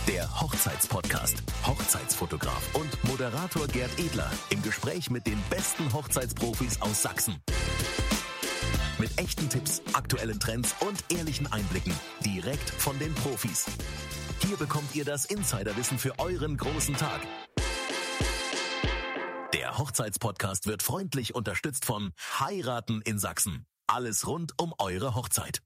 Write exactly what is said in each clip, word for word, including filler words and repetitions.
Der Hochzeitspodcast. Hochzeitsfotograf und Moderator Gerd Edler im Gespräch mit den besten Hochzeitsprofis aus Sachsen. Mit echten Tipps, aktuellen Trends und ehrlichen Einblicken. Direkt von den Profis. Hier bekommt ihr das Insiderwissen für euren großen Tag. Der Hochzeitspodcast wird freundlich unterstützt von Heiraten in Sachsen. Alles rund um eure Hochzeit.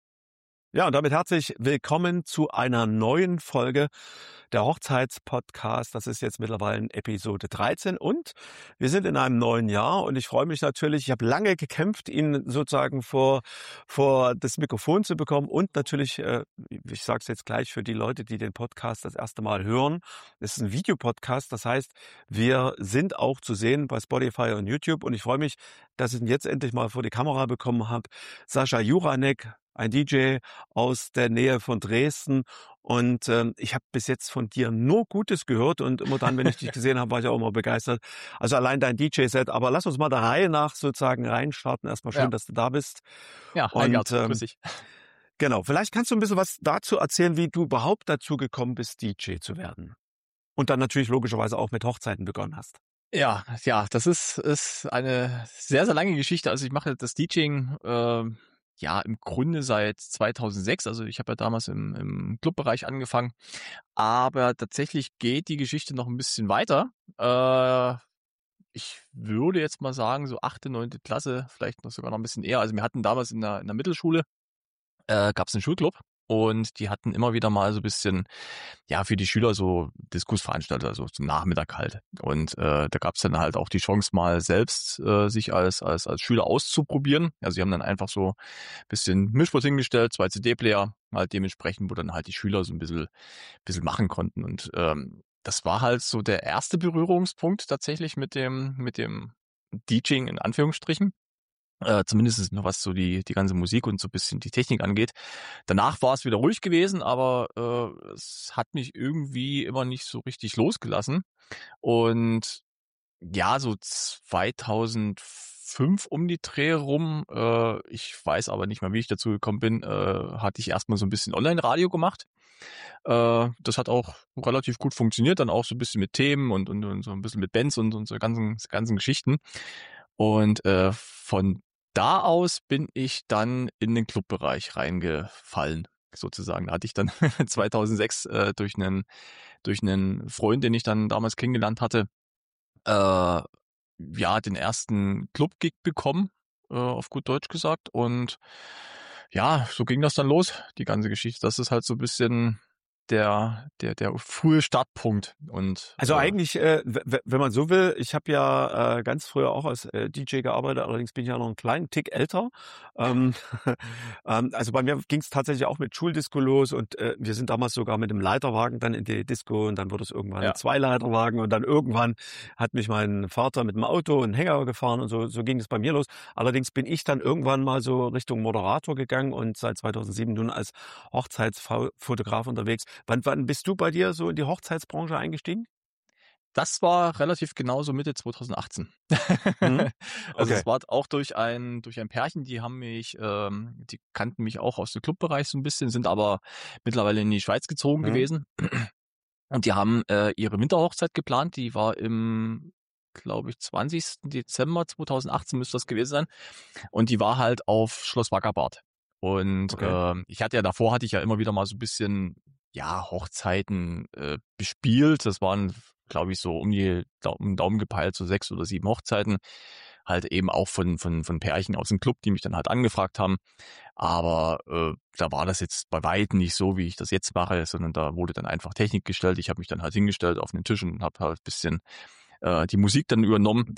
Ja, und damit herzlich willkommen zu einer neuen Folge der Hochzeitspodcast. Das ist jetzt mittlerweile Episode dreizehn und wir sind in einem neuen Jahr und ich freue mich natürlich, ich habe lange gekämpft, ihn sozusagen vor vor das Mikrofon zu bekommen und natürlich, äh, ich sage es jetzt gleich für die Leute, die den Podcast das erste Mal hören, es ist ein Videopodcast, das heißt, wir sind auch zu sehen bei Spotify und YouTube und ich freue mich, dass ich ihn jetzt endlich mal vor die Kamera bekommen habe. Sascha Juranek, ein D J aus der Nähe von Dresden und ähm, ich habe bis jetzt von dir nur Gutes gehört und immer dann, wenn ich dich gesehen habe, war ich auch immer begeistert. Also allein dein D J-Set, aber lass uns mal der Reihe nach sozusagen reinstarten. Erstmal schön, ja. dass du da bist. Ja, hi, und ähm, grüß dich. Genau, vielleicht kannst du ein bisschen was dazu erzählen, wie du überhaupt dazu gekommen bist, D J zu werden. Und dann natürlich logischerweise auch mit Hochzeiten begonnen hast. Ja, ja, das ist ist eine sehr, sehr lange Geschichte. Also ich mache das DJing äh, ja im Grunde seit zweitausendsechs. Also ich habe ja damals im, im Clubbereich angefangen. Aber tatsächlich geht die Geschichte noch ein bisschen weiter. Äh, ich würde jetzt mal sagen, so achte, neunte Klasse, vielleicht noch sogar noch ein bisschen eher. Also wir hatten damals in der, in der Mittelschule, äh, gab es einen Schulclub. Und die hatten immer wieder mal so ein bisschen, ja, für die Schüler so Diskursveranstalter, also zum Nachmittag halt. Und äh, da gab es dann halt auch die Chance, mal selbst äh, sich als als als Schüler auszuprobieren. Also sie haben dann einfach so ein bisschen Mischpult hingestellt, zwei C D-Player, halt dementsprechend, wo dann halt die Schüler so ein bisschen bisschen machen konnten. Und ähm, das war halt so der erste Berührungspunkt tatsächlich mit dem mit dem DJing in Anführungsstrichen. Äh, zumindest noch was so die die ganze Musik und so ein bisschen die Technik angeht. Danach war es wieder ruhig gewesen, aber äh, es hat mich irgendwie immer nicht so richtig losgelassen. Und ja, so zweitausendfünf um die Dreh rum, äh, ich weiß aber nicht mehr, wie ich dazu gekommen bin, äh, hatte ich erstmal so ein bisschen Online-Radio gemacht. Äh, das hat auch relativ gut funktioniert, dann auch so ein bisschen mit Themen und, und, und so ein bisschen mit Bands und, und so ganzen, ganzen Geschichten. Und äh, von da aus bin ich dann in den Clubbereich reingefallen, sozusagen. Da hatte ich dann zweitausendsechs äh, durch einen durch einen Freund, den ich dann damals kennengelernt hatte, äh, ja, den ersten Club-Gig bekommen, äh, auf gut Deutsch gesagt. Und ja, so ging das dann los, die ganze Geschichte. Das ist halt so ein bisschen der der der frühe Startpunkt. Und also äh, eigentlich, äh, w- wenn man so will, ich habe ja äh, ganz früher auch als äh, D J gearbeitet, allerdings bin ich ja noch einen kleinen Tick älter. Ähm, ähm, also bei mir ging es tatsächlich auch mit Schuldisco los und äh, wir sind damals sogar mit dem Leiterwagen dann in die Disco und dann wurde es irgendwann Ja. ein Zweileiterwagen und dann irgendwann hat mich mein Vater mit dem Auto in den Hänger gefahren und so so ging es bei mir los. Allerdings bin ich dann irgendwann mal so Richtung Moderator gegangen und seit zweitausendsieben nun als Hochzeitsfotograf unterwegs. Wann, wann bist du bei dir so in die Hochzeitsbranche eingestiegen? Das war relativ genauso Mitte zweitausendachtzehn. Mhm. Also Okay. es war auch durch ein durch ein Pärchen, die haben mich, ähm, die kannten mich auch aus dem Clubbereich so ein bisschen, sind aber mittlerweile in die Schweiz gezogen Mhm. gewesen. Und die haben äh, ihre Winterhochzeit geplant, die war im, glaube ich, zwanzigsten Dezember zweitausendachtzehn müsste das gewesen sein. Und die war halt auf Schloss Wackerbad. Und Okay. ähm, ich hatte ja davor, hatte ich ja immer wieder mal so ein bisschen, ja, Hochzeiten äh, bespielt. Das waren, glaube ich, so um die um den Daumen gepeilt, so sechs oder sieben Hochzeiten. Halt eben auch von von von Pärchen aus dem Club, die mich dann halt angefragt haben. Aber äh, da war das jetzt bei weitem nicht so, wie ich das jetzt mache, sondern da wurde dann einfach Technik gestellt. Ich habe mich dann halt hingestellt auf den Tisch und habe halt ein bisschen äh, die Musik dann übernommen.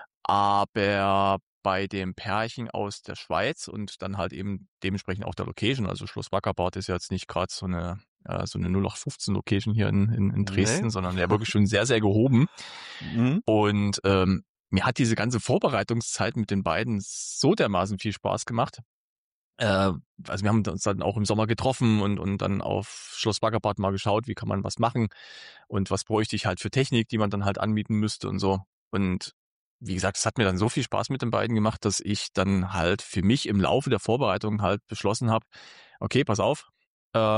Aber bei dem Pärchen aus der Schweiz und dann halt eben dementsprechend auch der Location, also Schloss Wackerbad ist ja jetzt nicht gerade so eine äh, so eine null acht fünfzehn Location hier in, in, in Dresden, Nee. sondern ja wirklich schon sehr, sehr gehoben. Mhm. Und ähm, mir hat diese ganze Vorbereitungszeit mit den beiden so dermaßen viel Spaß gemacht. Äh, also wir haben uns dann auch im Sommer getroffen und und dann auf Schloss Wackerbad mal geschaut, wie kann man was machen und was bräuchte ich halt für Technik, die man dann halt anbieten müsste und so. Und wie gesagt, es hat mir dann so viel Spaß mit den beiden gemacht, dass ich dann halt für mich im Laufe der Vorbereitung halt beschlossen habe, okay, pass auf, ähm,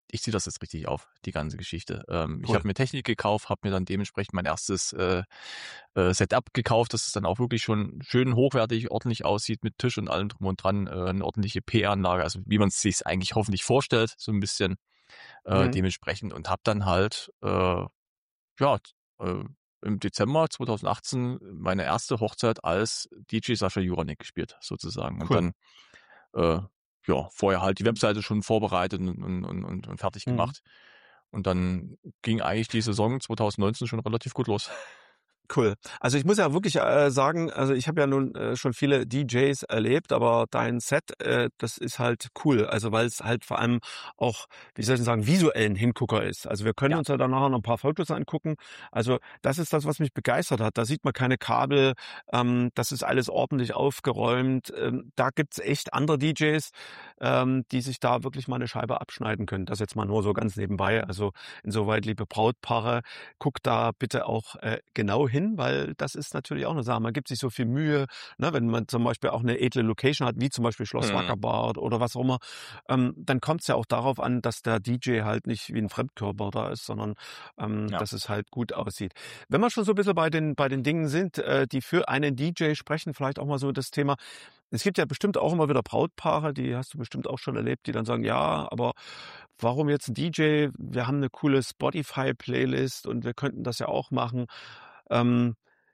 ich ziehe das jetzt richtig auf, die ganze Geschichte. Ähm, ich Cool. habe mir Technik gekauft, habe mir dann dementsprechend mein erstes äh, äh, Setup gekauft, dass es dann auch wirklich schon schön hochwertig, ordentlich aussieht mit Tisch und allem drum und dran, äh, eine ordentliche P A-Anlage, also wie man es sich eigentlich hoffentlich vorstellt, so ein bisschen äh, Mhm. dementsprechend und habe dann halt äh, ja äh, im Dezember zweitausendachtzehn meine erste Hochzeit als D J Sascha Juranek gespielt, sozusagen. Und Cool. dann äh, ja, vorher halt die Webseite schon vorbereitet und, und, und, und fertig Mhm. gemacht. Und dann ging eigentlich die Saison zweitausendneunzehn schon relativ gut los. Cool. Also ich muss ja wirklich äh, sagen, also ich habe ja nun äh, schon viele D Js erlebt, aber dein Set, äh, das ist halt cool. Also weil es halt vor allem auch, wie soll ich sagen, visuellen Hingucker ist. Also wir können Ja. uns ja dann nachher noch ein paar Fotos angucken. Also das ist das, was mich begeistert hat. Da sieht man keine Kabel, ähm, das ist alles ordentlich aufgeräumt. Ähm, da gibt's echt andere D Js, ähm, die sich da wirklich mal eine Scheibe abschneiden können. Das jetzt mal nur so ganz nebenbei. Also insoweit, liebe Brautpaare, guckt da bitte auch äh, genau hin, weil das ist natürlich auch eine Sache. Man gibt sich so viel Mühe, ne, wenn man zum Beispiel auch eine edle Location hat, wie zum Beispiel Schloss Mhm. Wackerbad oder was auch immer, ähm, dann kommt es ja auch darauf an, dass der D J halt nicht wie ein Fremdkörper da ist, sondern ähm, Ja. dass es halt gut aussieht. Wenn wir schon so ein bisschen bei den, bei den Dingen sind, äh, die für einen D J sprechen, vielleicht auch mal so das Thema, es gibt ja bestimmt auch immer wieder Brautpaare, die hast du bestimmt auch schon erlebt, die dann sagen, ja, aber warum jetzt ein D J? Wir haben eine coole Spotify-Playlist und wir könnten das ja auch machen. Ähm,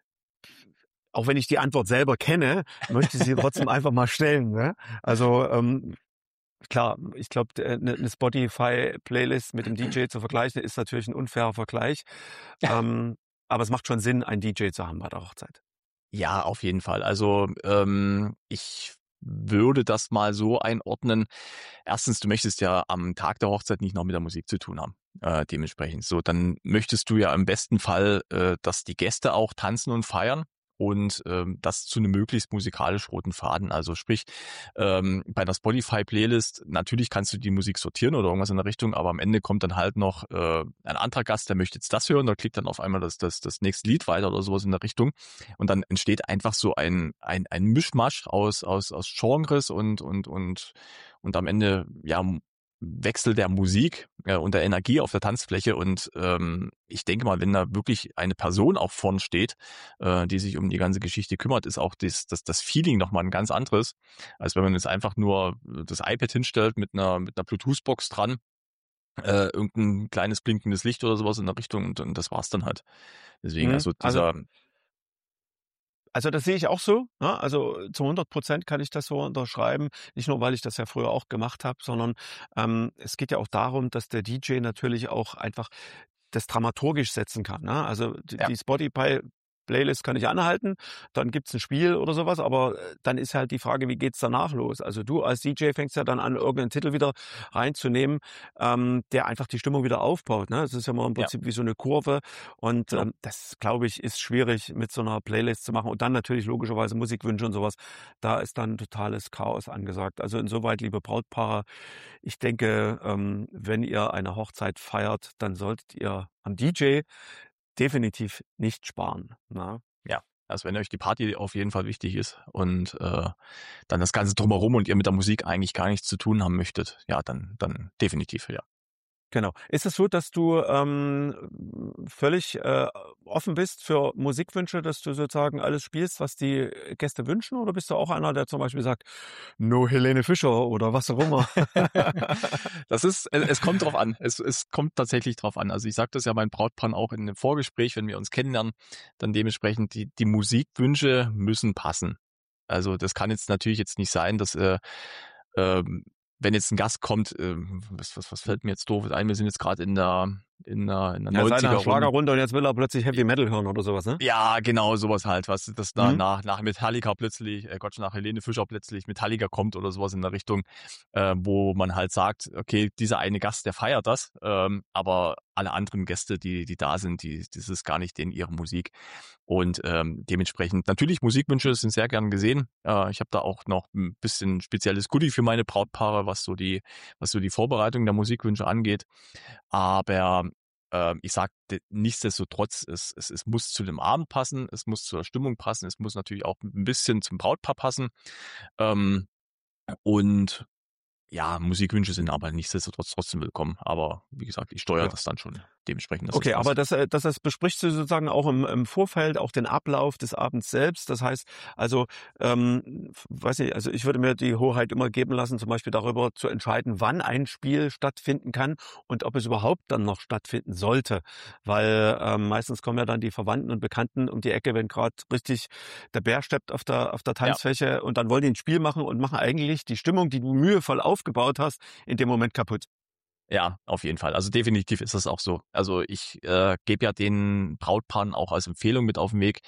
auch wenn ich die Antwort selber kenne, möchte ich sie trotzdem einfach mal stellen. Ne? Also ähm, klar, ich glaube, eine, eine Spotify-Playlist mit dem D J zu vergleichen, ist natürlich ein unfairer Vergleich. Ähm, aber es macht schon Sinn, einen D J zu haben bei der Hochzeit. Ja, auf jeden Fall. Also ähm, ich würde das mal so einordnen. Erstens, du möchtest ja am Tag der Hochzeit nicht noch mit der Musik zu tun haben. Äh, dementsprechend so, dann möchtest du ja im besten Fall, äh, dass die Gäste auch tanzen und feiern und ähm, das zu einem möglichst musikalisch roten Faden. Also sprich, ähm, bei einer Spotify-Playlist, natürlich kannst du die Musik sortieren oder irgendwas in der Richtung, aber am Ende kommt dann halt noch äh, ein anderer Gast, der möchte jetzt das hören, da klickt dann auf einmal das, das, das nächste Lied weiter oder sowas in der Richtung. Und dann entsteht einfach so ein, ein, ein Mischmasch aus, aus, aus Genres und, und, und, und am Ende, ja, Wechsel der Musik äh, und der Energie auf der Tanzfläche. Und ähm, ich denke mal, wenn da wirklich eine Person auch vorn steht, äh, die sich um die ganze Geschichte kümmert, ist auch das, das, das Feeling nochmal ein ganz anderes, als wenn man jetzt einfach nur das iPad hinstellt mit einer, mit einer Bluetooth-Box dran, äh, irgendein kleines blinkendes Licht oder sowas in der Richtung und, und das war's dann halt. Deswegen, Mhm. also Also dieser... Also das sehe ich auch so. Ne? Also zu hundert Prozent kann ich das so unterschreiben. Nicht nur, weil ich das ja früher auch gemacht habe, sondern ähm, es geht ja auch darum, dass der D J natürlich auch einfach das dramaturgisch setzen kann. Ne? Also die, Ja. die Spotify Playlist kann ich anhalten, dann gibt's ein Spiel oder sowas, aber äh, dann ist halt die Frage, wie geht's danach los? Also du als D J fängst ja dann an, irgendeinen Titel wieder reinzunehmen, ähm, der einfach die Stimmung wieder aufbaut. Ne? Das ist ja mal im Ja, Prinzip wie so eine Kurve und genau. ähm, das, glaube ich, ist schwierig mit so einer Playlist zu machen und dann natürlich logischerweise Musikwünsche und sowas. Da ist dann totales Chaos angesagt. Also insoweit, liebe Brautpaare, ich denke, ähm, wenn ihr eine Hochzeit feiert, dann solltet ihr am D J definitiv nicht sparen. Na? Ja, also wenn euch die Party auf jeden Fall wichtig ist und äh, dann das Ganze drumherum und ihr mit der Musik eigentlich gar nichts zu tun haben möchtet, ja, dann, dann definitiv, ja. Genau. Ist es so, dass du ähm, völlig äh, offen bist für Musikwünsche, dass du sozusagen alles spielst, was die Gäste wünschen? Oder bist du auch einer, der zum Beispiel sagt, no Helene Fischer oder was auch immer? Das ist, es, es kommt drauf an. Es, es kommt tatsächlich drauf an. Also ich sage das ja meinen Brautpaaren auch in einem Vorgespräch, wenn wir uns kennenlernen, dann dementsprechend die, die Musikwünsche müssen passen. Also das kann jetzt natürlich jetzt nicht sein, dass äh, ähm, wenn jetzt ein Gast kommt, äh, was, was, was fällt mir jetzt doof ein? Wir sind jetzt gerade in der in der, in der Ja, seine neunziger Runde. Schlagerrunde und jetzt will er plötzlich Heavy Metal hören oder sowas, ne? Ja, genau, sowas halt, was das da Mhm. nach, nach Metallica plötzlich, äh Gott, nach Helene Fischer plötzlich Metallica kommt oder sowas in der Richtung, äh, wo man halt sagt, okay, dieser eine Gast, der feiert das, ähm, aber alle anderen Gäste, die, die da sind, die, das ist gar nicht denen ihre Musik. Und ähm, dementsprechend, natürlich, Musikwünsche sind sehr gern gesehen. Äh, ich habe da auch noch ein bisschen spezielles Goodie für meine Brautpaare, was so die, was so die Vorbereitung der Musikwünsche angeht. Aber ich sage nichtsdestotrotz, es, es, es muss zu dem Abend passen, es muss zur Stimmung passen, es muss natürlich auch ein bisschen zum Brautpaar passen. Ähm, und ja, Musikwünsche sind aber nichtsdestotrotz trotzdem willkommen. Aber wie gesagt, ich steuere Ja. das dann schon dementsprechend. Dass Okay, das aber passt. das, äh, das, das besprichst du sozusagen auch im, im Vorfeld, auch den Ablauf des Abends selbst. Das heißt, also, ähm, f- weiß nicht, also ich würde mir die Hoheit immer geben lassen, zum Beispiel darüber zu entscheiden, wann ein Spiel stattfinden kann und ob es überhaupt dann noch stattfinden sollte. Weil ähm, meistens kommen ja dann die Verwandten und Bekannten um die Ecke, wenn gerade richtig der Bär steppt auf der, auf der Ja. Tanzfläche und dann wollen die ein Spiel machen und machen eigentlich die Stimmung, die du mühevoll aufgebaut hast, in dem Moment kaputt. Ja, auf jeden Fall. Also definitiv ist das auch so. Also ich äh, gebe ja den Brautpaaren auch als Empfehlung mit auf den Weg,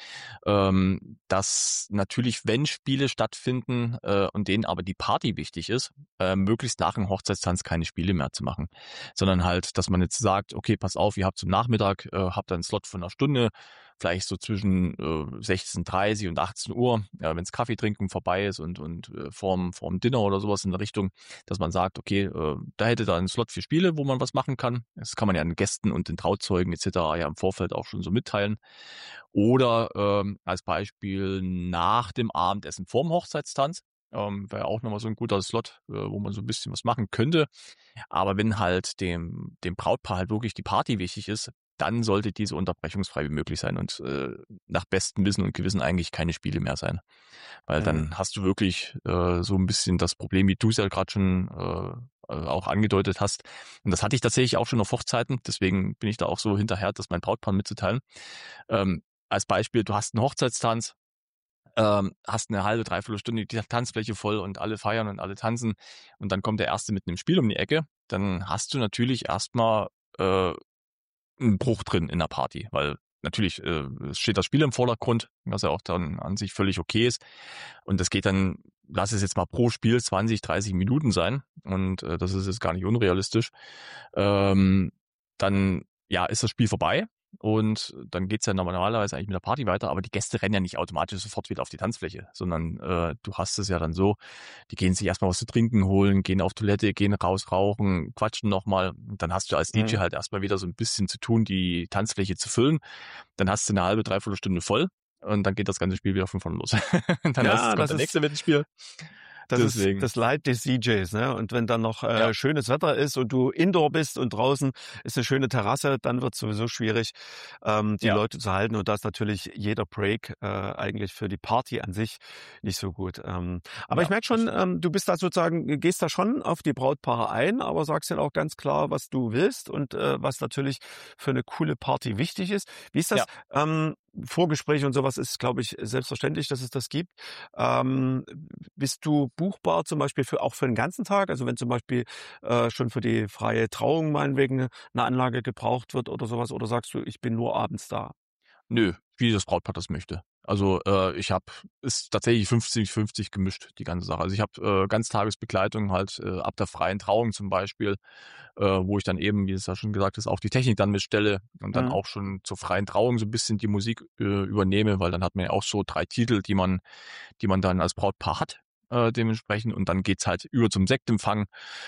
ähm, dass natürlich, wenn Spiele stattfinden äh, und denen aber die Party wichtig ist, äh, möglichst nach dem Hochzeitstanz keine Spiele mehr zu machen, sondern halt, dass man jetzt sagt, okay, pass auf, ihr habt zum Nachmittag, äh, habt einen Slot von einer Stunde, vielleicht so zwischen äh, sechzehn Uhr dreißig und achtzehn Uhr, ja, wenn es Kaffee trinken vorbei ist und und äh, vorm vorm Dinner oder sowas in der Richtung, dass man sagt, okay, äh, da hätte da einen Slot für Spiele, wo man was machen kann. Das kann man ja den Gästen und den Trauzeugen et cetera ja im Vorfeld auch schon so mitteilen. Oder ähm, als Beispiel nach dem Abendessen vorm Hochzeitstanz. Ähm, wäre auch nochmal so ein guter Slot, äh, wo man so ein bisschen was machen könnte. Aber wenn halt dem, dem Brautpaar halt wirklich die Party wichtig ist, dann sollte diese unterbrechungsfrei wie möglich sein und äh, nach bestem Wissen und Gewissen eigentlich keine Spiele mehr sein. Weil Mhm. dann hast du wirklich äh, so ein bisschen das Problem, wie du es ja gerade schon äh, äh, auch angedeutet hast. Und das hatte ich tatsächlich auch schon auf Hochzeiten, deswegen bin ich da auch so hinterher, das meinen Brautpaaren mitzuteilen. Ähm, als Beispiel, du hast einen Hochzeitstanz, ähm, hast eine halbe, dreiviertel Stunde die Tanzfläche voll und alle feiern und alle tanzen und dann kommt der Erste mit einem Spiel um die Ecke, dann hast du natürlich erstmal äh, einen Bruch drin in der Party, weil natürlich äh, es steht das Spiel im Vordergrund, was ja auch dann an sich völlig okay ist und das geht dann, lass es jetzt mal pro Spiel zwanzig, dreißig Minuten sein und äh, das ist jetzt gar nicht unrealistisch, ähm, dann ja ist das Spiel vorbei und dann geht's ja normalerweise eigentlich mit der Party weiter, aber die Gäste rennen ja nicht automatisch sofort wieder auf die Tanzfläche, sondern äh, du hast es ja dann so, die gehen sich erstmal was zu trinken holen, gehen auf Toilette, gehen raus rauchen, quatschen nochmal. Dann hast du als D J Mhm. halt erstmal wieder so ein bisschen zu tun, die Tanzfläche zu füllen. Dann hast du eine halbe, dreiviertel Stunde voll und dann geht das ganze Spiel wieder von vorne los. Dann hast, Ja, kommt das der ist, nächste mit ins Spiel. Das ist Deswegen, das Leid des D Js, ne? Und wenn dann noch ja, äh, schönes Wetter ist und du indoor bist und draußen ist eine schöne Terrasse, dann wird es sowieso schwierig, ähm, die ja, Leute zu halten. Und da ist natürlich jeder Break äh, eigentlich für die Party an sich nicht so gut. Ähm, aber ich ja, merke das schon, stimmt. ähm, du bist da sozusagen, gehst da schon auf die Brautpaare ein, aber sagst dann auch ganz klar, was du willst und äh, was natürlich für eine coole Party wichtig ist. Wie ist das? Ja. Ähm, Vorgespräche und sowas ist, glaube ich, selbstverständlich, dass es das gibt. Ähm, bist du buchbar zum Beispiel für auch für den ganzen Tag? Also wenn zum Beispiel äh, schon für die freie Trauung meinetwegen eine Anlage gebraucht wird oder sowas, oder sagst du, ich bin nur abends da? Nö, wie das Brautpaar das möchte. Also äh, ich habe, ist tatsächlich fünfzig fünfzig gemischt, die ganze Sache. Also ich habe äh, Ganztagesbegleitung halt äh, ab der freien Trauung zum Beispiel, äh, wo ich dann eben, wie es ja schon gesagt ist, auch die Technik dann mitstelle und dann Mhm. auch schon zur freien Trauung so ein bisschen die Musik äh, übernehme, weil dann hat man ja auch so drei Titel, die man, die man dann als Brautpaar hat. Äh, dementsprechend und dann geht's halt über zum Sektempfang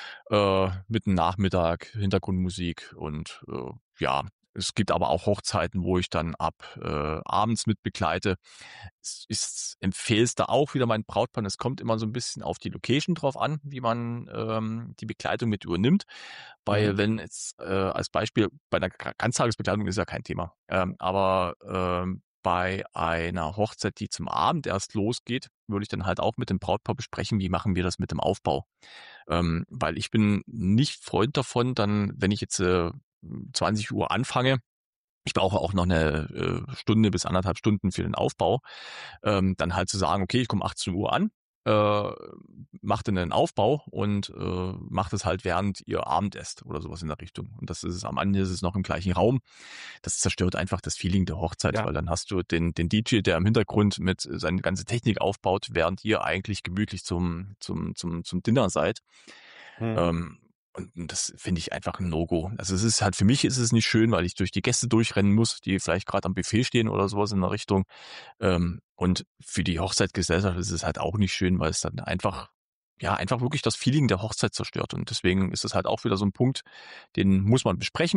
äh, mitten Nachmittag, Hintergrundmusik und äh, ja, es gibt aber auch Hochzeiten, wo ich dann ab äh, abends mit begleite. Ich, ich empfehle es da auch wieder meinen Brautpaaren. Es kommt immer so ein bisschen auf die Location drauf an, wie man ähm, die Begleitung mit übernimmt. Mhm. Weil wenn jetzt äh, als Beispiel bei einer Ga- Ganztagesbegleitung ist ja kein Thema. Ähm, aber ähm, bei einer Hochzeit, die zum Abend erst losgeht, würde ich dann halt auch mit dem Brautpaar besprechen, wie machen wir das mit dem Aufbau. Ähm, weil ich bin nicht Freund davon, dann, wenn ich jetzt äh, zwanzig Uhr anfange, ich brauche auch noch eine äh, Stunde bis anderthalb Stunden für den Aufbau, ähm, dann halt zu sagen, okay, ich komme achtzehn Uhr an, äh, mache dann einen Aufbau und äh, mache das halt während ihr Abend esst oder sowas in der Richtung. Und das ist es, am Ende ist es noch im gleichen Raum. Das zerstört einfach das Feeling der Hochzeit, Ja. weil dann hast du den, den D J, der im Hintergrund mit seine ganze Technik aufbaut, während ihr eigentlich gemütlich zum, zum, zum, zum Dinner seid. Mhm. Ähm, und das finde ich einfach ein No-Go. Also es ist halt, für mich ist es nicht schön, weil ich durch die Gäste durchrennen muss, die vielleicht gerade am Buffet stehen oder sowas in der Richtung. Ähm, und für die Hochzeitsgesellschaft ist es halt auch nicht schön, weil es dann einfach, ja, einfach wirklich das Feeling der Hochzeit zerstört. Und deswegen ist es halt auch wieder so ein Punkt, den muss man besprechen.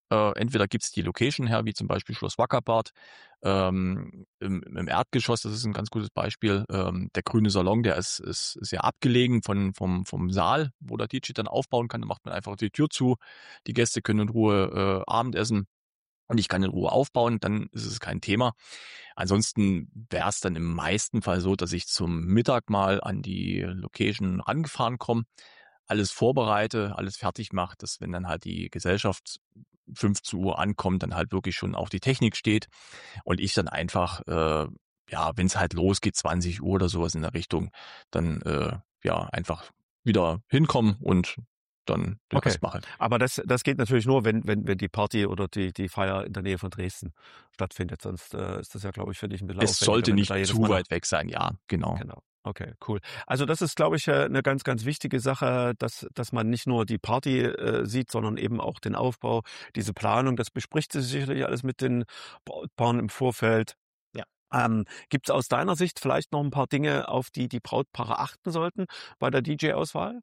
Äh, entweder gibt's die Location her, wie zum Beispiel Schloss Wackerbarth, ähm, im, im Erdgeschoss, das ist ein ganz gutes Beispiel. Ähm, der grüne Salon, der ist, ist sehr abgelegen von, vom, vom Saal, wo der D J dann aufbauen kann. Da macht man einfach die Tür zu. Die Gäste können in Ruhe äh, Abendessen und ich kann in Ruhe aufbauen, dann ist es kein Thema. Ansonsten wäre es dann im meisten Fall so, dass ich zum Mittag mal an die Location rangefahren komme, alles vorbereite, alles fertig mache, dass wenn dann halt die Gesellschaft fünfzehn Uhr ankommt, dann halt wirklich schon auch die Technik steht und ich dann einfach, äh, ja, wenn es halt losgeht, zwanzig Uhr oder sowas in der Richtung, dann äh, ja einfach wieder hinkommen und dann den Okay. Rest mache. Aber das, das geht natürlich nur, wenn, wenn, wenn die Party oder die, die Feier in der Nähe von Dresden stattfindet. Sonst äh, ist das ja, glaube ich, für dich ein bisschen Es aufwendiger, sollte wenn du nicht da jedes zu Mal nach- weit weg sein, ja, genau. Genau. Okay, cool. Also das ist, glaube ich, äh, eine ganz, ganz wichtige Sache, dass, dass man nicht nur die Party äh, sieht, sondern eben auch den Aufbau, diese Planung. Das bespricht sich sicherlich alles mit den Brautpaaren im Vorfeld. Ja. Ähm, Gibt es aus deiner Sicht vielleicht noch ein paar Dinge, auf die die Brautpaare achten sollten bei der D J-Auswahl?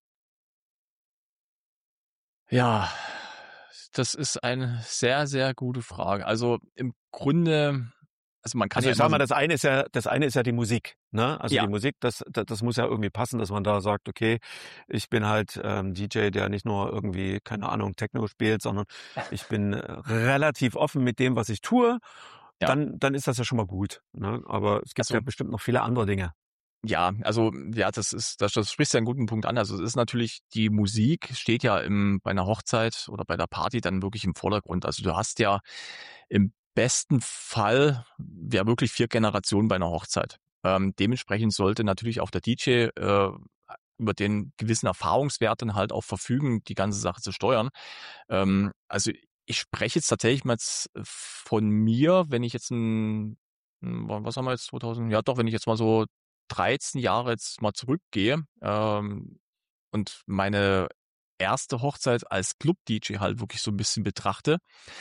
Ja, das ist eine sehr, sehr gute Frage. Also im Grunde, also man kann Also ja ich sag immer mal, so, das eine ist ja, das eine ist ja die Musik, ne? Also ja, die Musik, das, das, das muss ja irgendwie passen, dass man da sagt, okay, ich bin halt ähm, D J, der nicht nur irgendwie, keine Ahnung, Techno spielt, sondern ich bin äh, relativ offen mit dem, was ich tue. ja. Dann, dann ist das ja schon mal gut, ne? Aber es gibt Also ja bestimmt noch viele andere Dinge. ja, also ja, das ist, das, das sprichst ja einen guten Punkt an. Also es ist natürlich, die Musik steht ja im, bei einer Hochzeit oder bei der Party dann wirklich im Vordergrund. Also du hast ja im besten Fall ja wirklich vier Generationen bei einer Hochzeit. Ähm, dementsprechend sollte natürlich auch der D J äh, über den gewissen Erfahrungswert dann halt auch verfügen, die ganze Sache zu steuern. Ähm, also ich spreche jetzt tatsächlich mal jetzt von mir, wenn ich jetzt ein, ein- was haben wir jetzt, zweitausend, ja doch, wenn ich jetzt mal so dreizehn Jahre jetzt mal zurückgehe ähm, und meine erste Hochzeit als Club-D J halt wirklich so ein bisschen betrachte.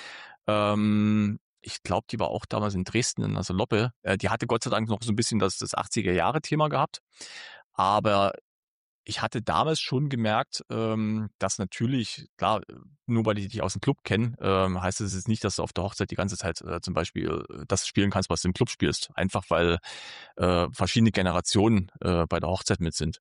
Ähm, ich glaube, die war auch damals in Dresden in der Saloppe. Äh, die hatte Gott sei Dank noch so ein bisschen das, das achtziger-Jahre-Thema gehabt. Aber ich hatte damals schon gemerkt, ähm, dass natürlich, klar, nur weil ich dich aus dem Club kenne, ähm, heißt es jetzt nicht, dass du auf der Hochzeit die ganze Zeit äh, zum Beispiel äh, das spielen kannst, was du im Club spielst. Einfach weil äh, verschiedene Generationen äh, bei der Hochzeit mit sind.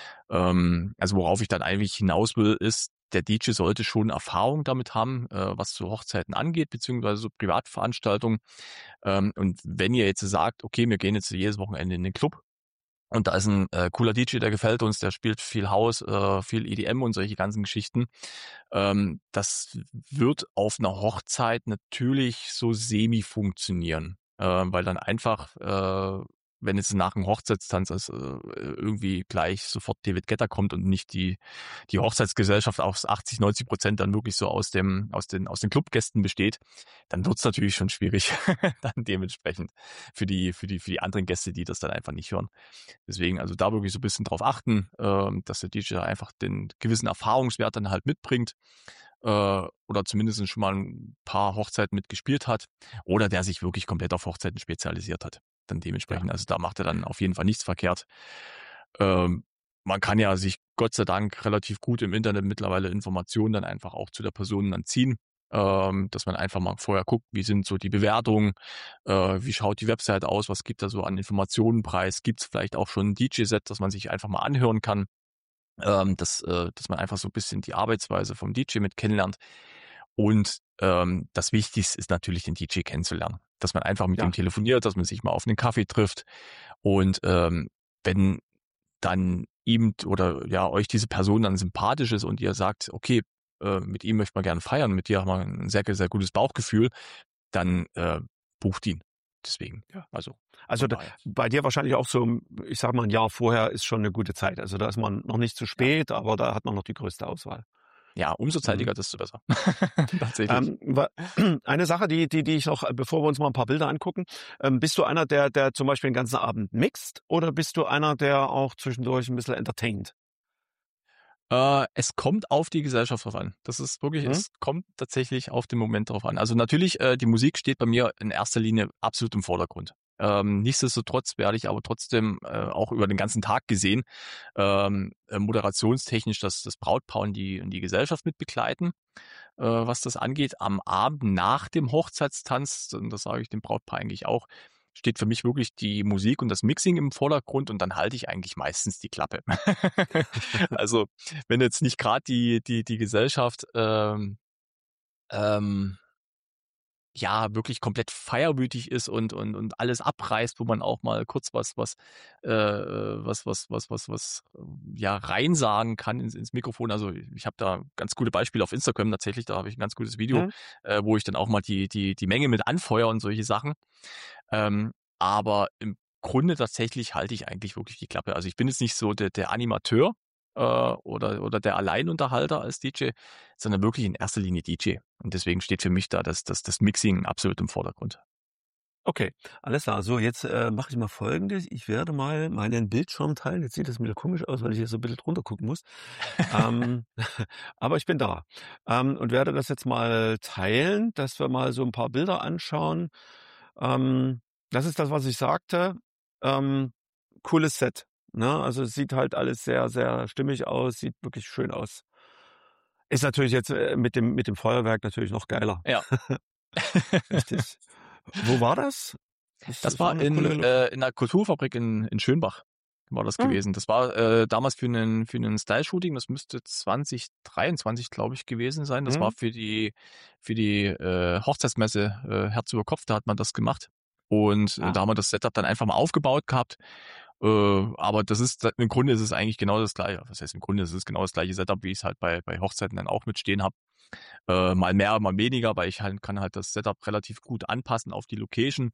Ähm, also worauf ich dann eigentlich hinaus will, ist, der D J sollte schon Erfahrung damit haben, äh, was so Hochzeiten angeht, beziehungsweise so Privatveranstaltungen. Ähm, und wenn ihr jetzt sagt, okay, wir gehen jetzt jedes Wochenende in den Club, und da ist ein äh, cooler D J, der gefällt uns, der spielt viel House, äh, viel E D M und solche ganzen Geschichten. Ähm, das wird auf einer Hochzeit natürlich so semi funktionieren, äh, weil dann einfach, äh, wenn jetzt nach einem Hochzeitstanz ist, äh, irgendwie gleich sofort David Guetta kommt und nicht die die Hochzeitsgesellschaft aus achtzig, neunzig Prozent dann wirklich so aus dem aus den aus den Clubgästen besteht, dann wird's natürlich schon schwierig dann dementsprechend für die für die für die anderen Gäste, die das dann einfach nicht hören. Deswegen also da wirklich so ein bisschen drauf achten, ähm, dass der D J einfach den gewissen Erfahrungswert dann halt mitbringt äh, oder zumindest schon mal ein paar Hochzeiten mitgespielt hat oder der sich wirklich komplett auf Hochzeiten spezialisiert hat. Dann dementsprechend, Ja. also da macht er dann auf jeden Fall nichts verkehrt. Ähm, man kann ja sich Gott sei Dank relativ gut im Internet mittlerweile Informationen dann einfach auch zu der Person dann ziehen, ähm, dass man einfach mal vorher guckt, wie sind so die Bewertungen, äh, wie schaut die Website aus, was gibt da so an Informationen preis, gibt es vielleicht auch schon ein D J-Set, das man sich einfach mal anhören kann, ähm, dass, äh, dass man einfach so ein bisschen die Arbeitsweise vom D J mit kennenlernt. Und ähm, das Wichtigste ist natürlich, den D J kennenzulernen. Dass man einfach mit Ja. ihm telefoniert, dass man sich mal auf einen Kaffee trifft. Und ähm, wenn dann ihm oder ja euch diese Person dann sympathisch ist und ihr sagt, okay, äh, mit ihm möchte man gerne feiern, mit dir haben wir ein sehr, sehr gutes Bauchgefühl, dann äh, bucht ihn. Deswegen, Ja. also Also von da, daher. bei dir wahrscheinlich auch so, ich sag mal, ein Jahr vorher ist schon eine gute Zeit. Also da ist man noch nicht zu spät, aber da hat man noch die größte Auswahl. Ja, umso zeitiger, Mhm. desto besser. Tatsächlich. Ähm, wa- eine Sache, die, die, die ich noch, bevor wir uns mal ein paar Bilder angucken, ähm, bist du einer, der, der zum Beispiel den ganzen Abend mixt oder bist du einer, der auch zwischendurch ein bisschen entertaint? Äh, es kommt auf die Gesellschaft drauf an. Das ist wirklich, Hm? es kommt tatsächlich auf den Moment drauf an. Also natürlich, äh, die Musik steht bei mir in erster Linie absolut im Vordergrund. Ähm, nichtsdestotrotz werde ich aber trotzdem äh, auch über den ganzen Tag gesehen, ähm, äh, moderationstechnisch das, das Brautpaar und die, und die Gesellschaft mit begleiten, äh, was das angeht. Am Abend nach dem Hochzeitstanz, und das sage ich dem Brautpaar eigentlich auch, steht für mich wirklich die Musik und das Mixing im Vordergrund und dann halte ich eigentlich meistens die Klappe. Also wenn jetzt nicht gerade die, die, die Gesellschaft ähm, ähm, ja, wirklich komplett feierwütig ist und und und alles abreißt, wo man auch mal kurz was was äh, was was was was was ja reinsagen kann ins ins Mikrofon. Also ich habe da ganz gute Beispiele auf Instagram tatsächlich, da habe ich ein ganz gutes Video, Mhm. äh, wo ich dann auch mal die die die Menge mit anfeuere und solche Sachen. Ähm, aber im Grunde tatsächlich halte ich eigentlich wirklich die Klappe. Also ich bin jetzt nicht so der der Animateur äh, oder oder der Alleinunterhalter als D J, sondern wirklich in erster Linie D J. Und deswegen steht für mich da das das das Mixing absolut im Vordergrund. Okay, alles klar. So, jetzt äh, mache ich mal Folgendes. Ich werde mal meinen Bildschirm teilen. Jetzt sieht das ein bisschen komisch aus, weil ich hier so ein bisschen drunter gucken muss. Ähm, aber ich bin da. Ähm, und werde das jetzt mal teilen, dass wir mal so ein paar Bilder anschauen. Ähm, das ist das, was ich sagte. Ähm, cooles Set. Ne? Also es sieht halt alles sehr, sehr stimmig aus, sieht wirklich schön aus. Ist natürlich jetzt äh, mit dem, mit dem Feuerwerk natürlich noch geiler. Ja. Richtig. Wo war das? Das Das ist auch war eine in coole. äh, in der Kulturfabrik in in Schönbach war das Ah, gewesen. Das war äh, damals für einen für einen Style-Shooting, das müsste zwanzig dreiundzwanzig, glaube ich, gewesen sein. Das war mhm. für die für die äh, Hochzeitsmesse äh, Herz über Kopf, da hat man das gemacht. Und äh, Ah, da haben wir das Setup dann einfach mal aufgebaut gehabt. Äh, aber das ist im Grunde ist es eigentlich genau das gleiche. Was heißt im Grunde? Es ist genau das gleiche Setup, wie ich es halt bei bei Hochzeiten dann auch mitstehen habe. Äh, mal mehr, mal weniger, weil ich halt kann halt das Setup relativ gut anpassen auf die Location,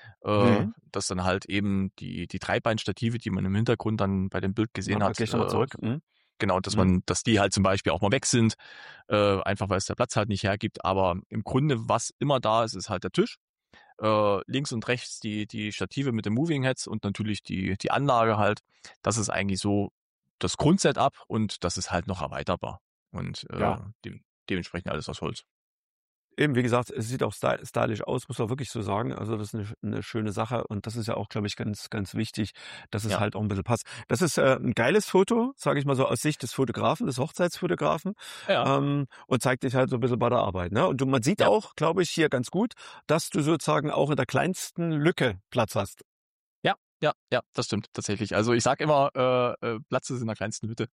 äh, mhm. dass dann halt eben die die Dreibeinstative, die man im Hintergrund dann bei dem Bild gesehen Warte mal, hat, gleich nochmal äh, zurück. Mhm. genau, dass Mhm. man, dass die halt zum Beispiel auch mal weg sind, äh, einfach weil es der Platz halt nicht hergibt. Aber im Grunde, was immer da ist, ist halt der Tisch. Äh, links und rechts die die Stative mit den Moving Heads und natürlich die die Anlage halt. Das ist eigentlich so das Grundsetup und das ist halt noch erweiterbar und äh, Ja, dem, dementsprechend alles aus Holz. eben, wie gesagt, es sieht auch sty stylisch aus, muss man wirklich so sagen. Also das ist eine, eine schöne Sache und das ist ja auch, glaube ich, ganz, ganz wichtig, dass es Ja, halt auch ein bisschen passt. Das ist äh, ein geiles Foto, sage ich mal so aus Sicht des Fotografen, des Hochzeitsfotografen, ja, ähm, und zeigt dich halt so ein bisschen bei der Arbeit. Ne? Und du, man sieht ja. auch, glaube ich, hier ganz gut, dass du sozusagen auch in der kleinsten Lücke Platz hast. Ja, ja, ja, das stimmt tatsächlich. Also ich sag immer, äh, äh, Platz ist in der kleinsten Hütte.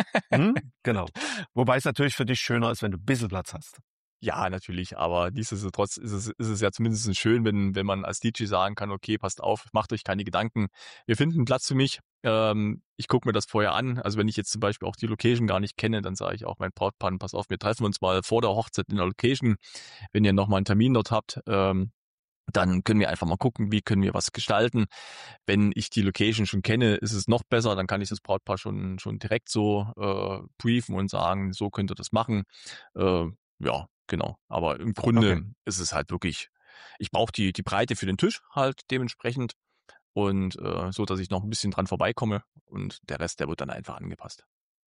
Hm? Genau. Wobei es natürlich für dich schöner ist, wenn du ein bisschen Platz hast. Ja, natürlich, aber nichtsdestotrotz ist es, ist es ja zumindest schön, wenn, wenn man als D J sagen kann, okay, passt auf, macht euch keine Gedanken. Wir finden Platz für mich. Ähm, ich gucke mir das vorher an. Also wenn ich jetzt zum Beispiel auch die Location gar nicht kenne, dann sage ich auch mein Brautpaar, pass auf, wir treffen uns mal vor der Hochzeit in der Location. Wenn ihr nochmal einen Termin dort habt, ähm, dann können wir einfach mal gucken, wie können wir was gestalten. Wenn ich die Location schon kenne, ist es noch besser, dann kann ich das Brautpaar schon schon direkt so äh, briefen und sagen, so könnt ihr das machen. Äh, ja, genau. Aber im Okay. Grunde ist es halt wirklich, ich brauche die die Breite für den Tisch halt dementsprechend und äh, so, dass ich noch ein bisschen dran vorbeikomme und der Rest, der wird dann einfach angepasst.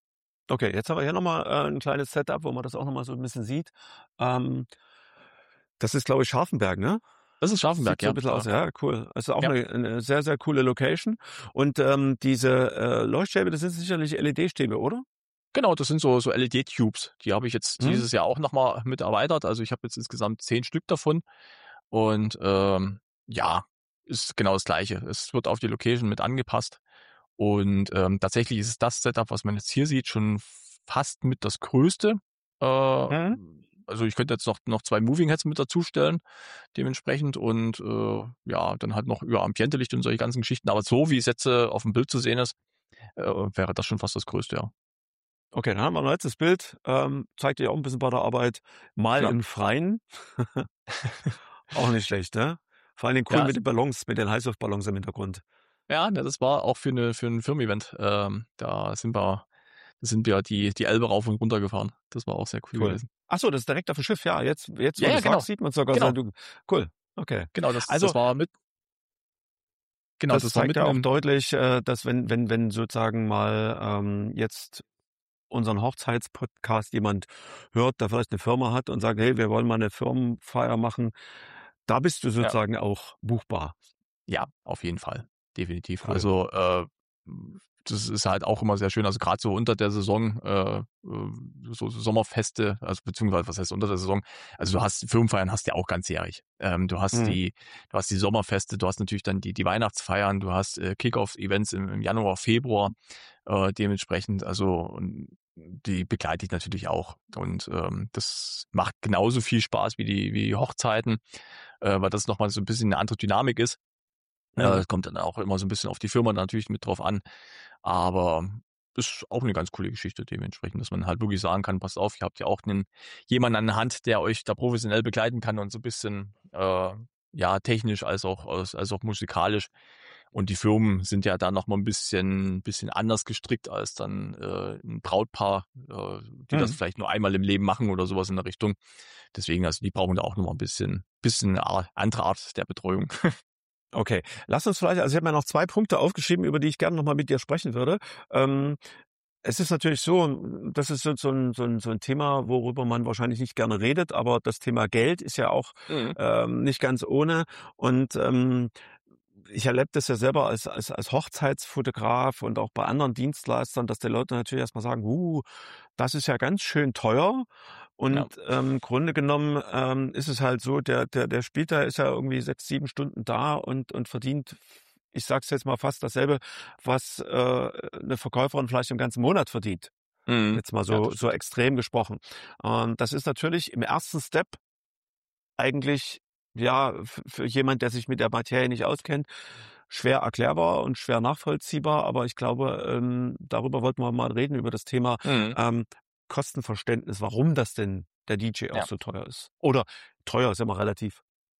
Okay, jetzt haben wir hier nochmal äh, ein kleines Setup, wo man das auch nochmal so ein bisschen sieht. Ähm, das ist, glaube ich, Scharfenberg, ne? Das ist Sieht Scharfenberg, so ein ja. bisschen aus, Da, ja, cool. Also auch ja. eine, eine sehr, sehr coole Location. Und ähm, diese äh, Leuchtstäbe, das sind sicherlich L E D-Stäbe, oder? Genau, das sind so so L E D-Tubes. Die habe ich jetzt Hm? dieses Jahr auch nochmal mit erweitert. Also ich habe jetzt insgesamt zehn Stück davon. Und ähm, ja, ist genau das Gleiche. Es wird auf die Location mit angepasst. Und ähm, tatsächlich ist das Setup, was man jetzt hier sieht, schon fast mit das Größte. Äh, Hm? also ich könnte jetzt noch noch zwei Moving Heads mit dazustellen, dementsprechend. Und äh, ja, dann halt noch über Ambiente-Licht und solche ganzen Geschichten. Aber so wie es jetzt äh, auf dem Bild zu sehen ist, äh, wäre das schon fast das Größte, ja. Okay, dann haben wir ein letztes Bild. Ähm, zeigt dir auch ein bisschen bei der Arbeit. Mal Ja. im Freien. Auch nicht schlecht, ne? Vor allen Dingen cool Ja, mit den Ballons, mit den Heißluftballons im Hintergrund. ja, ne, das war auch für eine für ein Firmen-Event. Ähm, da sind wir da sind wir die die Elbe rauf und runter gefahren. Das war auch sehr cool Cool. gewesen. Ach so, das ist direkt auf dem Schiff. Ja, jetzt, jetzt, wo Ja, du ja, sagst, genau. sieht man sogar so. Genau. Du, cool. Okay. Genau, das Also das war mit genau, das das war zeigt ja mitten auch im deutlich, äh, dass wenn, wenn, wenn sozusagen mal ähm, jetzt unseren Hochzeitspodcast jemand hört, der vielleicht eine Firma hat und sagt, hey, wir wollen mal eine Firmenfeier machen, da bist du ja. sozusagen auch buchbar. Ja, auf jeden Fall. Definitiv. Cool. Also, äh, das ist halt auch immer sehr schön. Also gerade so unter der Saison, äh, äh, so Sommerfeste, also beziehungsweise was heißt unter der Saison? Also du hast Firmenfeiern hast du ja auch ganzjährig. Ähm, du hast Mhm. die, du hast die Sommerfeste, du hast natürlich dann die die Weihnachtsfeiern, du hast äh, Kick-Off-Events im, im Januar, Februar, äh, dementsprechend. Also und die begleite ich natürlich auch und ähm, das macht genauso viel Spaß wie die wie die Hochzeiten, äh, weil das nochmal so ein bisschen eine andere Dynamik ist. Ja, Mhm. das kommt dann auch immer so ein bisschen auf die Firma natürlich mit drauf an. Aber ist auch eine ganz coole Geschichte dementsprechend, dass man halt wirklich sagen kann: „Passt auf, ihr habt ja auch 'nen jemanden an der Hand, der euch da professionell begleiten kann und so ein bisschen, äh, ja, technisch als auch als als auch musikalisch.“ Und die Firmen sind ja da noch mal 'n bisschen bisschen anders gestrickt als dann, äh, 'n Brautpaar, äh, die das Mhm. vielleicht nur einmal im Leben machen oder sowas in der Richtung. Deswegen, also, die brauchen da auch noch mal 'n bisschen bisschen 'ne a andere Art der Betreuung. Okay, lass uns vielleicht, also ich habe mir noch zwei Punkte aufgeschrieben, über die ich gerne noch mal mit dir sprechen würde. Ähm, es ist natürlich so, das ist so so 'n so 'n so 'n Thema, worüber man wahrscheinlich nicht gerne redet, aber das Thema Geld ist ja auch, Mhm. ähm, nicht ganz ohne. Und, ähm, ich erlebe das ja selber als als als Hochzeitsfotograf und auch bei anderen Dienstleistern, dass die Leute natürlich erst mal sagen: „Uh, das ist ja ganz schön teuer.“ Ja. Und, ähm, im Grunde genommen, ähm, ist es halt so, der der der spielt da ist ja irgendwie sechs sieben Stunden da und und verdient, ich sage es jetzt mal, fast dasselbe, was, äh, 'ne Verkäuferin vielleicht im ganzen Monat verdient. Mhm. Jetzt mal Ja, so das so stimmt. extrem gesprochen. Und das ist natürlich im ersten Step eigentlich, ja, f für jemand, der sich mit der Materie nicht auskennt, schwer erklärbar und schwer nachvollziehbar. Aber ich glaube, ähm, darüber wollten wir mal reden, über das Thema, Mhm. ähm, Kostenverständnis, warum das denn der D J auch Ja. so teuer ist. Oder teuer ist immer relativ.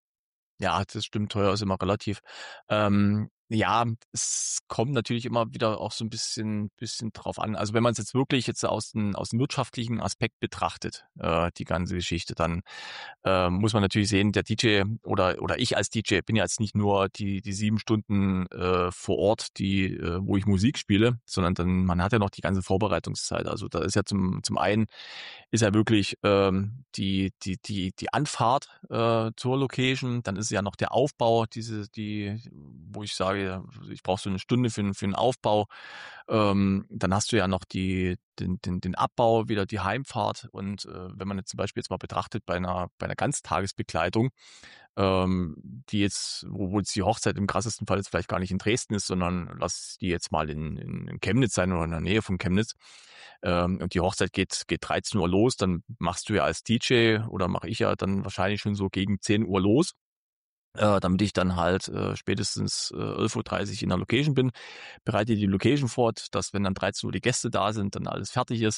Ja, das stimmt, teuer ist immer relativ. Ähm, ja, es kommt natürlich immer wieder auch so ein bisschen bisschen drauf an. Also, wenn man es jetzt wirklich jetzt aus dem aus dem wirtschaftlichen Aspekt betrachtet, äh, die ganze Geschichte, dann, äh, muss man natürlich sehen, der D J oder oder ich als D J bin ja jetzt nicht nur die die sieben Stunden, äh, vor Ort, die äh, wo ich Musik spiele, sondern dann man hat ja noch die ganze Vorbereitungszeit. Also, da ist ja zum zum einen ist ja wirklich, ähm, die die die die Anfahrt, äh, zur Location, dann ist ja noch der Aufbau, diese die wo ich sage, ich brauche so eine Stunde für 'n für 'n Aufbau. Ähm, dann hast du ja noch die den den den Abbau, wieder die Heimfahrt und, äh, wenn man jetzt zum Beispiel jetzt mal betrachtet bei einer bei einer Ganztagesbegleitung, ähm, die jetzt wo wo jetzt die Hochzeit im krassesten Fall jetzt vielleicht gar nicht in Dresden ist, sondern lass die jetzt mal in in in Chemnitz sein oder in der Nähe von Chemnitz. Ähm, und die Hochzeit geht geht dreizehn Uhr los, dann machst du ja als D J oder mache ich ja dann wahrscheinlich schon so gegen zehn Uhr los, äh, damit ich dann halt, äh, spätestens, äh, elf Uhr dreißig in der Location bin, bereite die Location vor, dass, wenn dann dreizehn Uhr die Gäste da sind, dann alles fertig ist.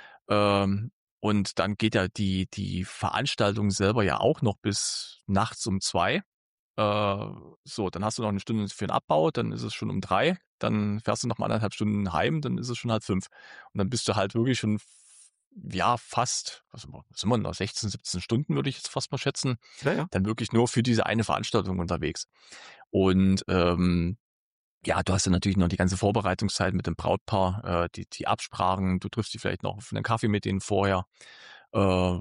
Ähm, und dann geht ja die die Veranstaltung selber ja auch noch bis nachts um zwei. Äh, so, dann hast du noch eine Stunde für den Abbau, dann ist es schon um drei, dann fährst du noch mal anderthalb Stunden heim, dann ist es schon halb fünf. Und dann bist du halt wirklich schon f ja, fast, was sind wir was sind wir denn da, sechzehn, siebzehn Stunden, würde ich jetzt fast mal schätzen, Ja, ja. dann wirklich nur für diese eine Veranstaltung unterwegs. Und, ähm, ja, du hast dann natürlich noch die ganze Vorbereitungszeit mit dem Brautpaar, äh, die die Absprachen, du triffst dich vielleicht noch auf 'nen Kaffee mit denen vorher. Äh,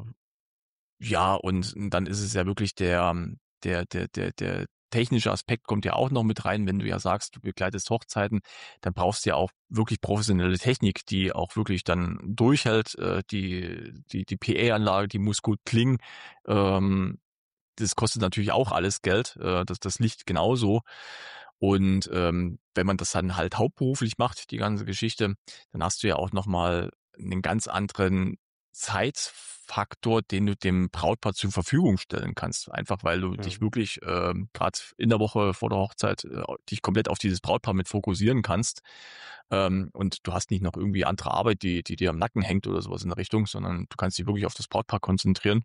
ja, und dann ist es ja wirklich der der der der der technische Aspekt kommt ja auch noch mit rein. Wenn du ja sagst, du begleitest Hochzeiten, dann brauchst du ja auch wirklich professionelle Technik, die auch wirklich dann durchhält. Äh, die die die P A-Anlage, die muss gut klingen. Ähm, das kostet natürlich auch alles Geld, äh, das das Licht genauso. Und, ähm, wenn man das dann halt hauptberuflich macht, die ganze Geschichte, dann hast du ja auch noch mal 'nen ganz anderen Zeitfaktor, den du dem Brautpaar zur Verfügung stellen kannst. Einfach weil du dich Mhm. wirklich, ähm, grad in der Woche vor der Hochzeit, äh, dich komplett auf dieses Brautpaar mit fokussieren kannst. Ähm, und du hast nicht noch irgendwie andere Arbeit, die die dir am Nacken hängt oder so was in der Richtung, sondern du kannst dich wirklich auf das Brautpaar konzentrieren.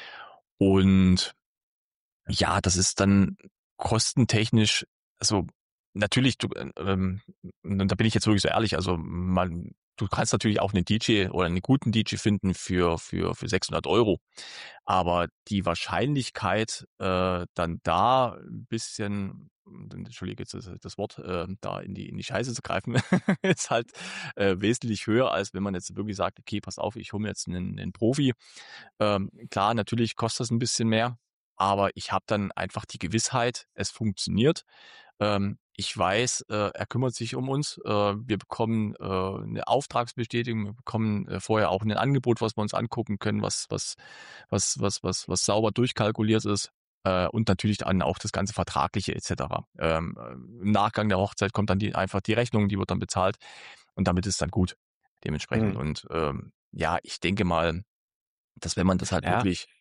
Und ja, das ist dann kostentechnisch, also natürlich, du, äh, ähm, und da bin ich jetzt wirklich so ehrlich, also man, du kannst natürlich auch einen D J oder einen guten D J finden für für für sechshundert Euro, aber die Wahrscheinlichkeit, äh, dann da ein bisschen, entschuldige jetzt das das Wort, äh, da in die in die Scheiße zu greifen, ist halt, äh, wesentlich höher, als wenn man jetzt wirklich sagt: „Okay, pass auf, ich hole mir jetzt einen 'nen Profi.“ Ähm, klar, natürlich kostet das ein bisschen mehr, aber ich habe dann einfach die Gewissheit, es funktioniert. Ähm, ich weiß, äh, er kümmert sich um uns. Äh, wir bekommen äh, eine Auftragsbestätigung, wir bekommen äh, vorher auch ein Angebot, was wir uns angucken können, was was was was was was sauber durchkalkuliert ist. Äh, und natürlich dann auch das ganze Vertragliche et cetera. Ähm, äh, Im Nachgang der Hochzeit kommt dann die, einfach die Rechnung, die wird dann bezahlt und damit ist dann gut dementsprechend. Mhm. Und ähm, ja, ich denke mal, dass wenn man das halt Ja. wirklich,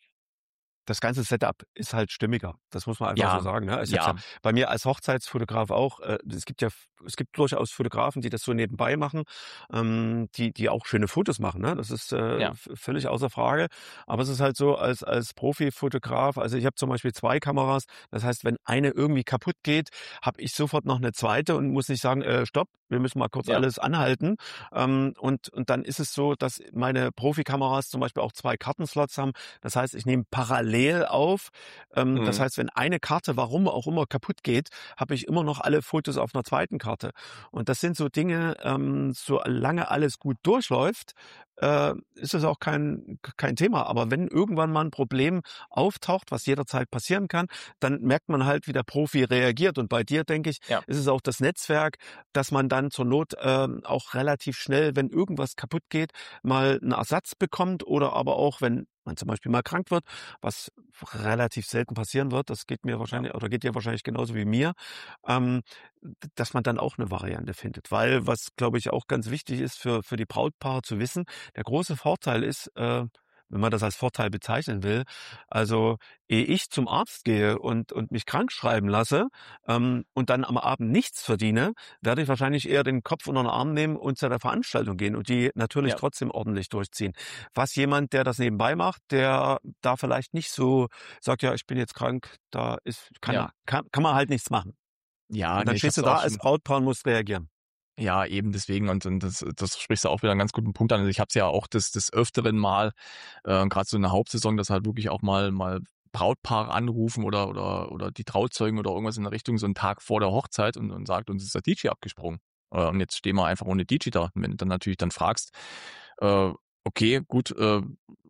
Das ganze Setup ist halt stimmiger. Das muss man einfach so ja, sagen, ne? Ich habe ja ja, bei mir als Hochzeitsfotograf auch, äh, es gibt ja es gibt durchaus Fotografen, die das so nebenbei machen, ähm, die die auch schöne Fotos machen, ne? Das ist, äh, ja, v völlig außer Frage. Aber es ist halt so, als als Profifotograf, also ich habe zum Beispiel zwei Kameras, das heißt, wenn eine irgendwie kaputt geht, habe ich sofort noch eine zweite und muss nicht sagen: „Äh, stopp, wir müssen mal kurz ja, alles anhalten." Ähm, und und dann ist es so, dass meine Profikameras zum Beispiel auch zwei Kartenslots haben. Das heißt, ich nehme parallel auf. Ähm, das mhm, heißt, wenn eine Karte, warum auch immer, kaputt geht, habe ich immer noch alle Fotos auf einer zweiten Karte. Und das sind so Dinge, ähm, solange alles gut durchläuft, äh, ist es auch kein, kein Thema. Aber wenn irgendwann mal ein Problem auftaucht, was jederzeit passieren kann, dann merkt man halt, wie der Profi reagiert. Und bei dir, denke ich, ja, ist es auch das Netzwerk, dass man dann zur Not ähm, auch relativ schnell, wenn irgendwas kaputt geht, mal einen Ersatz bekommt oder aber auch, wenn man zum Beispiel mal krank wird, was relativ selten passieren wird, das geht mir ja, wahrscheinlich oder geht dir wahrscheinlich genauso wie mir, ähm, d- dass man dann auch eine Variante findet. Weil, was glaube ich auch ganz wichtig ist für, für die Brautpaare zu wissen, der große Vorteil ist, äh, wenn man das als Vorteil bezeichnen will, also ehe ich zum Arzt gehe und, und mich krank schreiben lasse ähm, und dann am Abend nichts verdiene, werde ich wahrscheinlich eher den Kopf unter den Arm nehmen und zu der Veranstaltung gehen und die natürlich ja, trotzdem ordentlich durchziehen. Was jemand, der das nebenbei macht, der da vielleicht nicht so sagt, ja, ich bin jetzt krank, da ist, kann, ja, er, kann, kann man halt nichts machen. ja, Und nee, dann ich habe stehst es du auch da als schon. Brautpaar und musst reagieren. Ja, eben deswegen und, und das, das sprichst du auch wieder einen ganz guten Punkt an. Also ich habe es ja auch des, des Öfteren mal, äh, gerade so in der Hauptsaison, dass halt wirklich auch mal mal Brautpaare anrufen oder oder oder die Trauzeugen oder irgendwas in der Richtung so einen Tag vor der Hochzeit und, und sagt, uns ist der D J abgesprungen. Äh, und jetzt stehen wir einfach ohne D J da. Und wenn du dann natürlich dann fragst, äh, okay, gut, äh,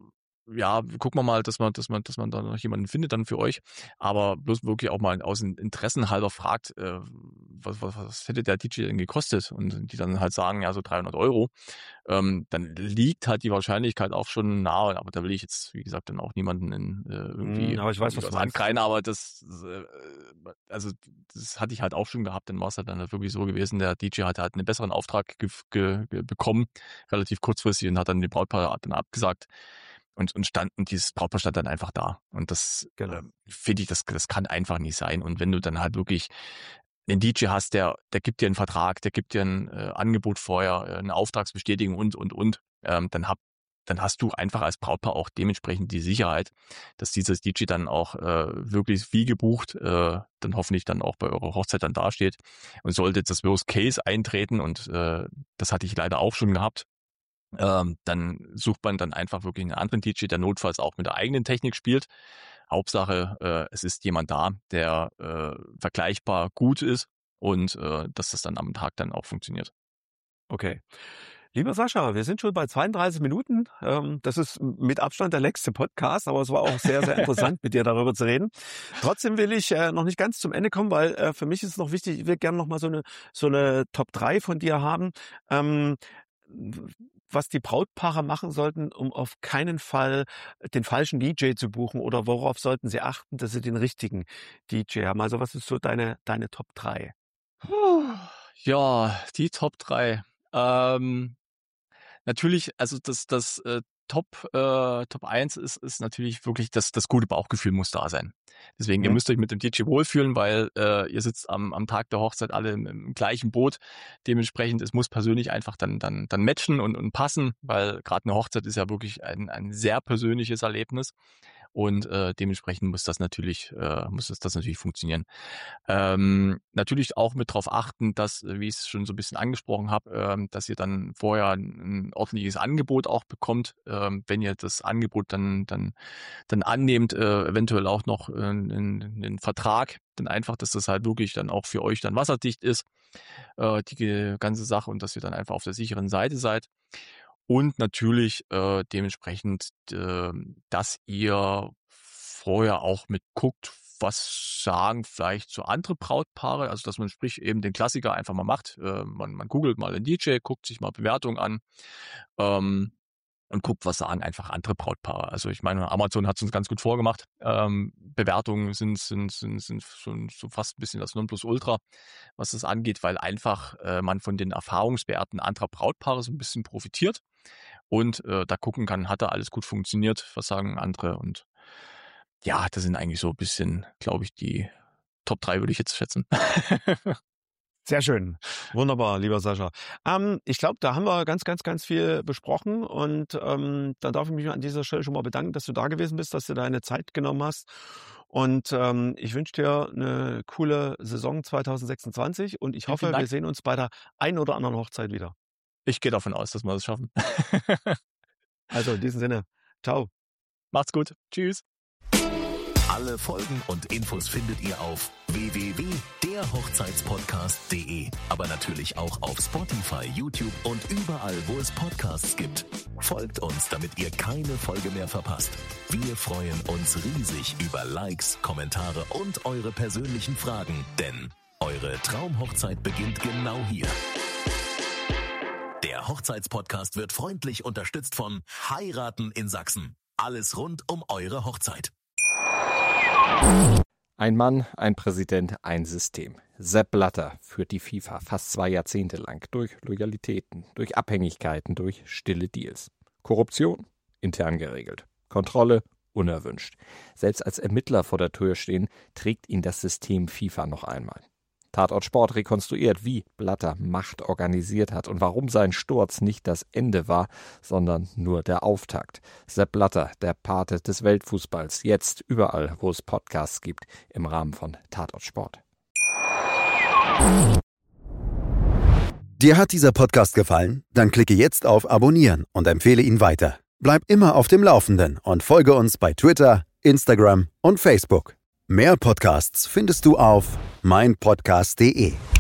ja, gucken wir mal, dass man, dass man, dass man da noch jemanden findet dann für euch. Aber bloß wirklich auch mal aus Interessen halber fragt, äh, was, was, was hätte der D J denn gekostet? Und die dann halt sagen, ja, so dreihundert Euro. Ähm, dann liegt halt die Wahrscheinlichkeit auch schon nahe. Aber da will ich jetzt, wie gesagt, dann auch niemanden in, äh, Hm, irgendwie, aber ich weiß, irgendwie was du was meinst. ankreiden. Aber das, äh, also das hatte ich halt auch schon gehabt. Dann war es halt dann halt wirklich so gewesen, der D J hatte halt einen besseren Auftrag ge ge ge bekommen, relativ kurzfristig und hat dann die Brautpaar dann abgesagt. Und, und stand, und dieses Brautpaar stand dann einfach da. Und das Genau. ähm, finde ich, das, das kann einfach nicht sein. Und wenn du dann halt wirklich einen D J hast, der, der gibt dir einen Vertrag, der gibt dir ein äh, Angebot vorher, äh, eine Auftragsbestätigung und, und, und, ähm, dann hab, dann hast du einfach als Brautpaar auch dementsprechend die Sicherheit, dass dieses D J dann auch äh, wirklich wie gebucht, äh, dann hoffentlich dann auch bei eurer Hochzeit dann dasteht. Und sollte das Worst Case eintreten, und äh, das hatte ich leider auch schon gehabt, ähm, dann sucht man dann einfach wirklich einen anderen D J, der notfalls auch mit der eigenen Technik spielt. Hauptsache, äh, es ist jemand da, der äh, vergleichbar gut ist und äh, dass das dann am Tag dann auch funktioniert. Okay. Lieber Sascha, wir sind schon bei zweiunddreißig Minuten. Ähm, das ist mit Abstand der längste Podcast, aber es war auch sehr, sehr interessant, mit dir darüber zu reden. Trotzdem will ich äh, noch nicht ganz zum Ende kommen, weil äh, für mich ist es noch wichtig, ich will gerne noch mal so eine, so eine Top drei von dir haben, ähm, was die Brautpaare machen sollten, um auf keinen Fall den falschen D J zu buchen, oder worauf sollten sie achten, dass sie den richtigen D J haben. Also was ist so deine, deine Top drei? Puh. Ja, die Top drei. Ähm, natürlich, also das, das äh, Top, äh, Top eins ist, ist natürlich wirklich, das, das gute Bauchgefühl muss da sein. Deswegen, ihr Hm? müsst euch mit dem D J wohlfühlen, weil äh, ihr sitzt am, am Tag der Hochzeit alle im, im gleichen Boot. Dementsprechend, es muss persönlich einfach dann, dann, dann matchen und, und passen, weil gerade eine Hochzeit ist ja wirklich ein, ein sehr persönliches Erlebnis. Und äh, dementsprechend muss das natürlich, äh, muss das, das natürlich funktionieren. Ähm, natürlich auch mit darauf achten, dass, äh, wie ich es schon so ein bisschen angesprochen habe, ähm, dass ihr dann vorher ein, ein ordentliches Angebot auch bekommt, ähm, wenn ihr das Angebot dann dann dann annehmt, äh, eventuell auch noch äh, einen, einen Vertrag, dann einfach, dass das halt wirklich dann auch für euch dann wasserdicht ist, äh, die ganze Sache, und dass ihr dann einfach auf der sicheren Seite seid. Und natürlich äh, dementsprechend, äh, dass ihr vorher auch mit guckt, was sagen vielleicht so andere Brautpaare, also dass man sprich eben den Klassiker einfach mal macht. Äh, man, man googelt mal den D J, guckt sich mal Bewertungen an ähm, und guckt, was sagen einfach andere Brautpaare. Also ich meine, Amazon hat es uns ganz gut vorgemacht. Ähm, Bewertungen sind, sind, sind, sind schon so fast ein bisschen das Nonplusultra, was das angeht, weil einfach äh, man von den Erfahrungswerten anderer Brautpaare so ein bisschen profitiert und äh, da gucken kann, hat da alles gut funktioniert, was sagen andere und ja, das sind eigentlich so ein bisschen, glaube ich, die Top drei würde ich jetzt schätzen. Sehr schön. Wunderbar, lieber Sascha. Ähm, ich glaube, da haben wir ganz, ganz, ganz viel besprochen und ähm, da darf ich mich an dieser Stelle schon mal bedanken, dass du da gewesen bist, dass du deine Zeit genommen hast. Und ähm, ich wünsche dir eine coole Saison zwanzig sechsundzwanzig und ich Vielen, hoffe, vielen wir Dank. sehen uns bei der einen oder anderen Hochzeit wieder. Ich gehe davon aus, dass wir das schaffen. Also in diesem Sinne, ciao. Macht's gut. Tschüss. Alle Folgen und Infos findet ihr auf w w w punkt der hochzeitspodcast punkt de, aber natürlich auch auf Spotify, YouTube und überall, wo es Podcasts gibt. Folgt uns, damit ihr keine Folge mehr verpasst. Wir freuen uns riesig über Likes, Kommentare und eure persönlichen Fragen, denn eure Traumhochzeit beginnt genau hier. Der Hochzeitspodcast wird freundlich unterstützt von Heiraten in Sachsen. Alles rund um eure Hochzeit. Ein Mann, ein Präsident, ein System. Sepp Blatter führt die FIFA fast zwei Jahrzehnte lang durch Loyalitäten, durch Abhängigkeiten, durch stille Deals. Korruption? Intern geregelt. Kontrolle? Unerwünscht. Selbst als Ermittler vor der Tür stehen, trägt ihn das System FIFA noch einmal. Tatort Sport rekonstruiert, wie Blatter Macht organisiert hat und warum sein Sturz nicht das Ende war, sondern nur der Auftakt. Sepp Blatter, der Pate des Weltfußballs, jetzt überall, wo es Podcasts gibt, im Rahmen von Tatort Sport. Dir hat dieser Podcast gefallen? Dann klicke jetzt auf Abonnieren und empfehle ihn weiter. Bleib immer auf dem Laufenden und folge uns bei Twitter, Instagram und Facebook. Mehr Podcasts findest du auf mein podcast punkt de.